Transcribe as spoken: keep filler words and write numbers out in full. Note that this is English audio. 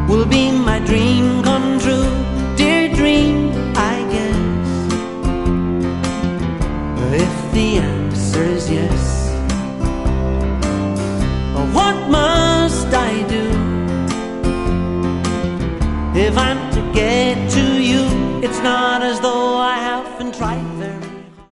will be my dream come true. Dear dream, I guess, if the answer is yes, what must I do if I'm to get to you? It's not as though